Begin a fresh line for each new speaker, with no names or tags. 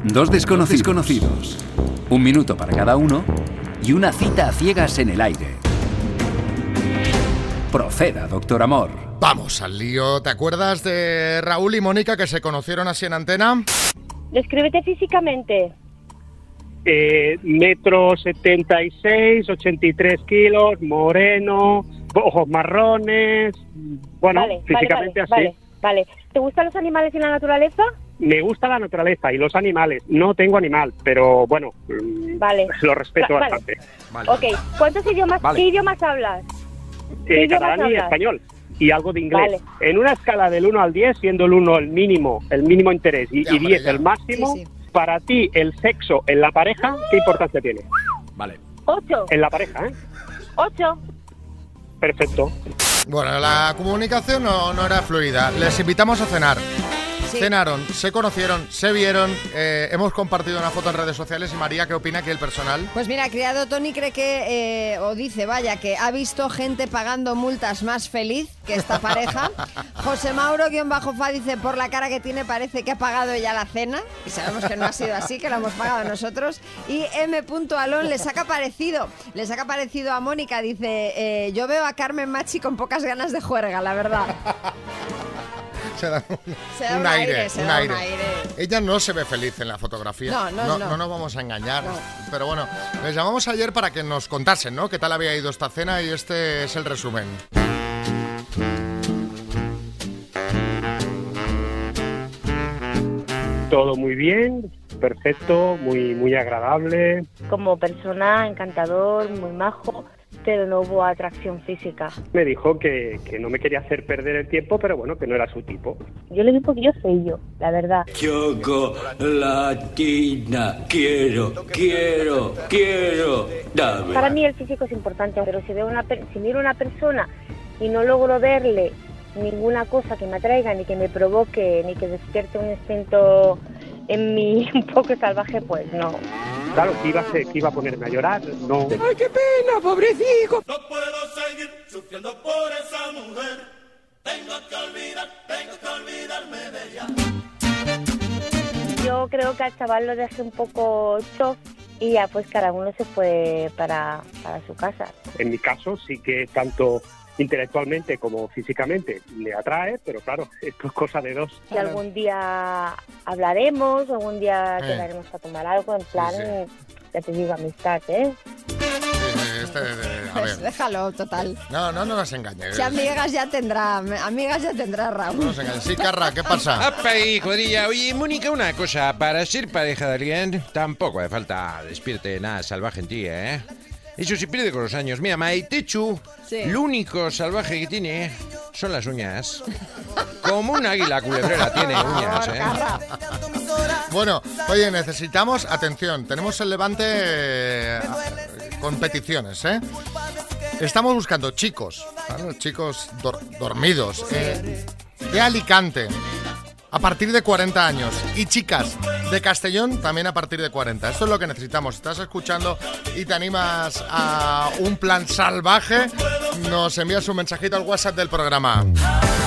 Dos desconocidos. 1 minuto para cada uno y una cita a ciegas en el aire. Proceda, doctor Amor.
Vamos al lío. ¿Te acuerdas de Raúl y Mónica que se conocieron así en antena?
Descríbete físicamente.
1,76 m, 83 kilos, moreno, ojos marrones. Bueno, físicamente así.
Vale. ¿Te gustan los animales y la naturaleza?
Me gusta la naturaleza y los animales. No tengo animal, pero bueno, lo respeto bastante.
Vale.
Ok, ¿cuántos idiomas, ¿qué idiomas hablas?
Catalán y español. Y algo de inglés. En una escala del 1 al 10, siendo el 1 el mínimo interés y 10 el máximo, para ti el sexo en la pareja, ¿qué importancia tiene?
Vale.
8.
En la pareja,
8.
Perfecto.
Bueno, la comunicación no era fluida. Les invitamos a cenar. Sí. Cenaron, se conocieron, se vieron, hemos compartido una foto en redes sociales. Y María, ¿qué opina aquí el personal?
Pues mira, criado Tony cree que, que ha visto gente pagando multas más feliz que esta pareja. José Mauro-Fa dice, por la cara que tiene parece que ha pagado ya la cena. Y sabemos que no ha sido así, que lo hemos pagado nosotros. Y M.Alon le saca parecido a Mónica, dice, yo veo a Carmen Machi con pocas ganas de juerga, la verdad.
Se da un aire. Ella no se ve feliz en la fotografía. No nos vamos a engañar. No. Pero bueno, les llamamos ayer para que nos contasen, ¿no? Qué tal había ido esta cena y este es el resumen.
Todo muy bien, perfecto, muy agradable.
Como persona, encantador, muy majo, pero no hubo atracción física.
Me dijo que no me quería hacer perder el tiempo, pero bueno, que no era su tipo.
Yo le digo que yo soy yo, la verdad.
Chocolatina, quiero, dame.
Para mí el físico es importante, pero si miro una persona y no logro verle ninguna cosa que me atraiga, ni que me provoque, ni que despierte un instinto en mí un poco salvaje, pues no.
Claro, que iba a ponerme a llorar, no.
¡Ay, qué pena, pobrecito! No puedo seguir sufriendo por esa mujer. Tengo que olvidarme de ella.
Yo creo que al chaval lo dejé un poco chof y ya pues cada uno se fue para su casa.
En mi caso sí que tanto intelectualmente como físicamente le atrae, pero claro, esto es cosa de dos.
Si algún día hablaremos, algún día quedaremos a tomar algo, en plan, ya te digo, amistad,
a ver.
Déjalo, total.
No nos engañes.
Si amigas ya tendrá Raúl.
No nos engañes. Sí, Carra, ¿qué pasa?
¡Apa ahí, cuadrilla! Oye, Mónica, una cosa. Para ser pareja de alguien, tampoco hace falta despierte nada salvaje en ti, ¿eh? Eso se pierde con los años. Mira, Maitechu, lo único salvaje que tiene son las uñas. Como un águila culebrera tiene uñas, ¿eh?
Bueno, oye, necesitamos atención. Tenemos el Levante con peticiones, ¿eh? Estamos buscando chicos, ¿vale? Chicos dormidos de Alicante a partir de 40 años y chicas de Castellón también a partir de 40. Esto es lo que necesitamos. Estás escuchando y te animas a un plan salvaje, nos envías un mensajito al WhatsApp del programa.